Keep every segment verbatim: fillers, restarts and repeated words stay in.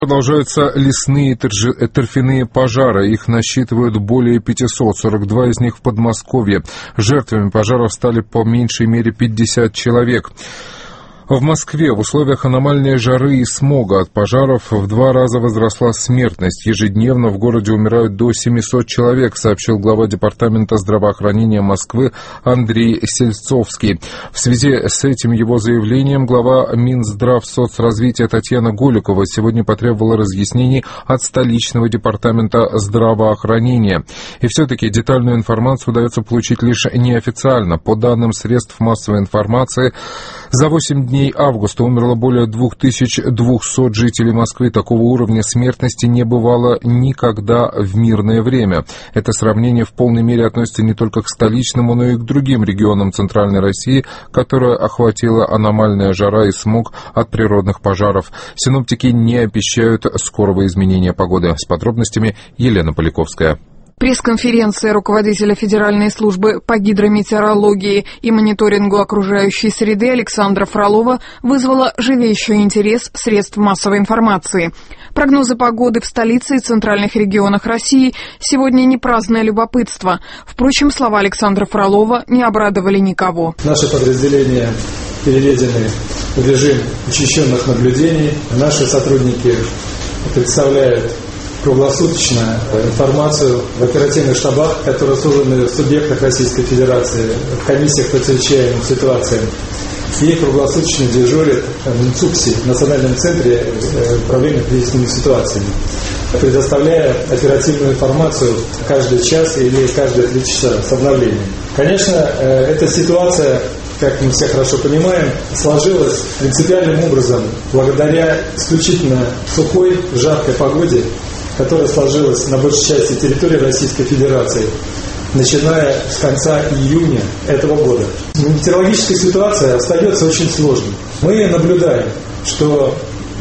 Продолжаются лесные и торфяные пожары. Их насчитывают более пятисот, сорок два из них в Подмосковье. Жертвами пожаров стали по меньшей мере пятьдесят человек. В Москве в условиях аномальной жары и смога от пожаров в два раза возросла смертность. Ежедневно в городе умирают до семисот человек, сообщил глава Департамента здравоохранения Москвы Андрей Сельцовский. В связи с этим его заявлением глава Минздравсоцразвития Татьяна Голикова сегодня потребовала разъяснений от столичного департамента здравоохранения. И все-таки детальную информацию удается получить лишь неофициально. По данным средств массовой информации, за восемь дней августа умерло более две тысячи двести жителей Москвы. Такого уровня смертности не бывало никогда в мирное время. Это сравнение в полной мере относится не только к столичному, но и к другим регионам Центральной России, которая охватила аномальная жара и смог от природных пожаров. Синоптики не обещают скорого изменения погоды. С подробностями Елена Поляковская. Пресс-конференция руководителя Федеральной службы по гидрометеорологии и мониторингу окружающей среды Александра Фролова вызвала живейший интерес средств массовой информации. Прогнозы погоды в столице и центральных регионах России сегодня не праздное любопытство. Впрочем, слова Александра Фролова не обрадовали никого. Наши подразделения переведены в режим учащенных наблюдений. Наши сотрудники представляют круглосуточно информацию в оперативных штабах, которые созданы в субъектах Российской Федерации, в комиссиях по чрезвычайным ситуациям. И круглосуточно дежурят в ЦУПСе, Национальном центре управления кризисными ситуациями, предоставляя оперативную информацию каждый час или каждые три часа с обновлением. Конечно, эта ситуация, как мы все хорошо понимаем, сложилась принципиальным образом благодаря исключительно сухой, жаркой погоде, которая сложилась на большей части территории Российской Федерации, начиная с конца июня этого года. Метеорологическая ситуация остается очень сложной. Мы наблюдаем, что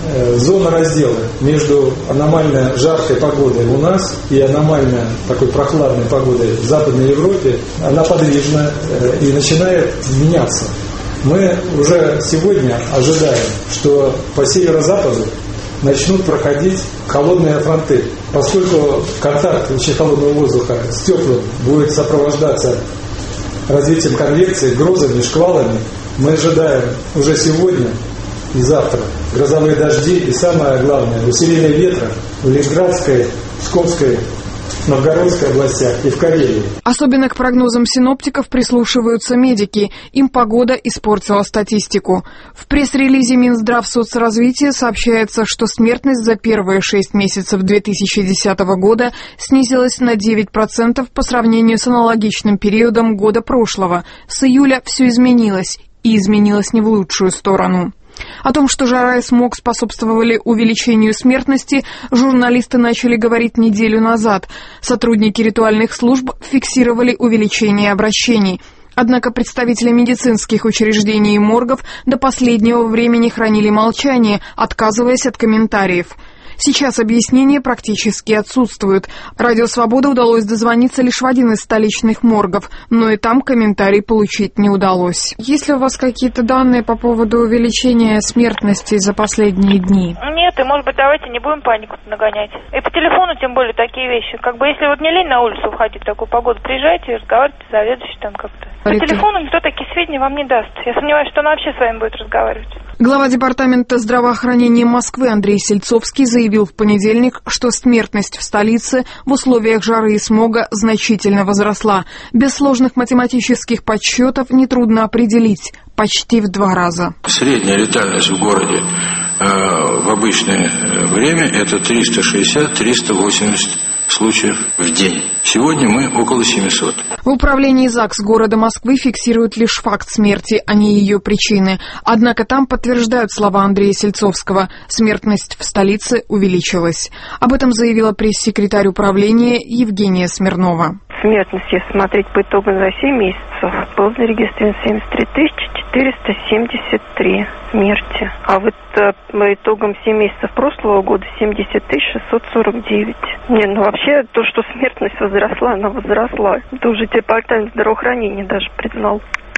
зона раздела между аномально жаркой погодой у нас и аномально такой прохладной погодой в Западной Европе, она подвижна и начинает меняться. Мы уже сегодня ожидаем, что по северо-западу начнут проходить холодные фронты. Поскольку контакт очень холодного воздуха с теплым будет сопровождаться развитием конвекции, грозами, шквалами, мы ожидаем уже сегодня и завтра грозовые дожди и, самое главное, усиление ветра в Ленинградской, Псковской, Новгородской областях и в Карелии. Особенно к прогнозам синоптиков прислушиваются медики. Им погода испортила статистику. В пресс-релизе Минздравсоцразвития сообщается, что смертность за первые шесть месяцев две тысячи десятого года снизилась на девять процентов по сравнению с аналогичным периодом года прошлого. С июля все изменилось. И изменилось не в лучшую сторону. О том, что жара и смог способствовали увеличению смертности, журналисты начали говорить неделю назад. Сотрудники ритуальных служб фиксировали увеличение обращений. Однако представители медицинских учреждений и моргов до последнего времени хранили молчание, отказываясь от комментариев. Сейчас объяснения практически отсутствуют. Радио «Свобода» удалось дозвониться лишь в один из столичных моргов, но и там комментарий получить не удалось. Есть ли у вас какие-то данные по поводу увеличения смертности за последние дни? Нет, и, может быть, давайте не будем панику нагонять. И по телефону, тем более, такие вещи. Как бы, если вот не лень на улицу выходить в такую погоду, приезжайте и разговаривайте с заведующей там как-то. По Это... телефону никто такие сведения вам не даст. Я сомневаюсь, что он вообще с вами будет разговаривать. Глава Департамента здравоохранения Москвы Андрей Сельцовский заявил в понедельник, что смертность в столице в условиях жары и смога значительно возросла. Без сложных математических подсчетов нетрудно определить – почти в два раза. Средняя летальность в городе э, в обычное время – это триста шестьдесят - триста восемьдесят случаев в день. Сегодня мы около семисот. В управлении ЗАГС города Москвы фиксируют лишь факт смерти, а не ее причины. Однако там подтверждают слова Андрея Сельцовского. Смертность в столице увеличилась. Об этом заявила пресс-секретарь управления Евгения Смирнова. Смертность, если смотреть по итогам за семь месяцев, было зарегистрировано семьдесят три тысячи четыреста семьдесят три смерти. А вот э, по итогам семь месяцев прошлого года семьдесят тысяч шестьсот сорок девять. Не, ну вообще то, что смертность возросла, она возросла. Это уже департамент здравоохранения даже признал.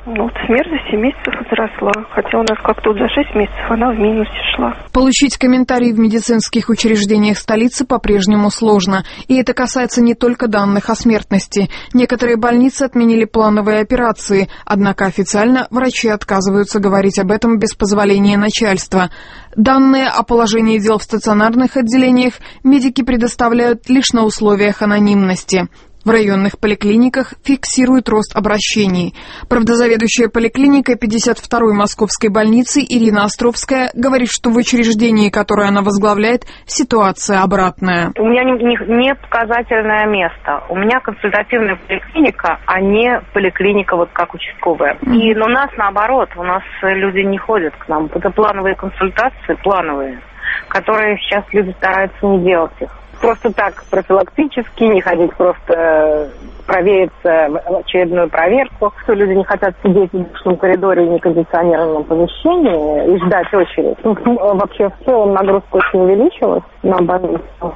Ну, вот смерть за семь месяцев возросла, хотя у нас как-то вот за шесть месяцев она в минусе шла. Получить комментарии в медицинских учреждениях столицы по-прежнему сложно. И это касается не только данных о смертности. Некоторые больницы отменили плановые операции, однако официально врачи отказываются говорить об этом без позволения начальства. Данные о положении дел в стационарных отделениях медики предоставляют лишь на условиях анонимности. В районных поликлиниках фиксируют рост обращений. Правда, заведующая поликлиникой пятьдесят второй Московской больницы Ирина Островская говорит, что в учреждении, которое она возглавляет, ситуация обратная. У меня не, не, не показательное место. У меня консультативная поликлиника, а не поликлиника вот как участковая. Mm-hmm. И у нас наоборот, у нас люди не ходят к нам. Это плановые консультации, плановые, которые сейчас люди стараются не делать их. Просто так, профилактически, не ходить просто провериться в очередную проверку. Что люди не хотят сидеть в душном коридоре и некондиционированном помещении и ждать очередь. Ну, вообще в целом нагрузка очень увеличилась на больницу.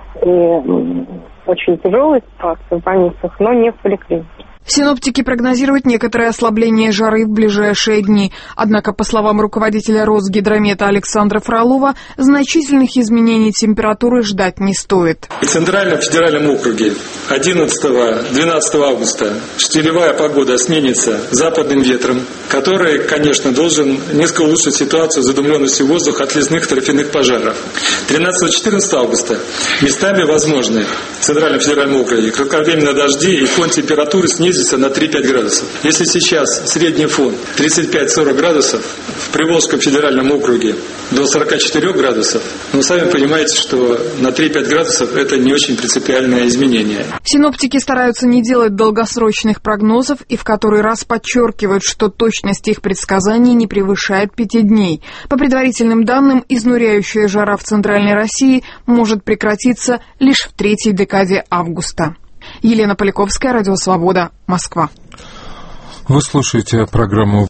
И очень тяжелая ситуация в больницах, но не в поликлинике. Синоптики прогнозируют некоторое ослабление жары в ближайшие дни. Однако, по словам руководителя Росгидромета Александра Фролова, значительных изменений температуры ждать не стоит. В Центральном федеральном округе одиннадцатого-двенадцатого августа штилевая погода сменится западным ветром, который, конечно, должен несколько улучшить ситуацию с задымленностью воздуха от лесных торфяных пожаров. тринадцатого-четырнадцатого августа местами возможны в Центральном федеральном округе кратковременные дожди и фон температуры снизится на три-пять градусов. Если сейчас средний фон тридцать пять-сорок градусов, в Приволжском федеральном округе до сорок четыре градусов, вы сами понимаете, что на три-пять градусов это не очень принципиальное изменение. Синоптики стараются не делать долгосрочных прогнозов и в который раз подчеркивают, что точность их предсказаний не превышает пяти дней. По предварительным данным, изнуряющая жара в Центральной России может прекратиться лишь в третьей декаде августа. Елена Поляковская, Радио Свобода, Москва. Вы слушаете программу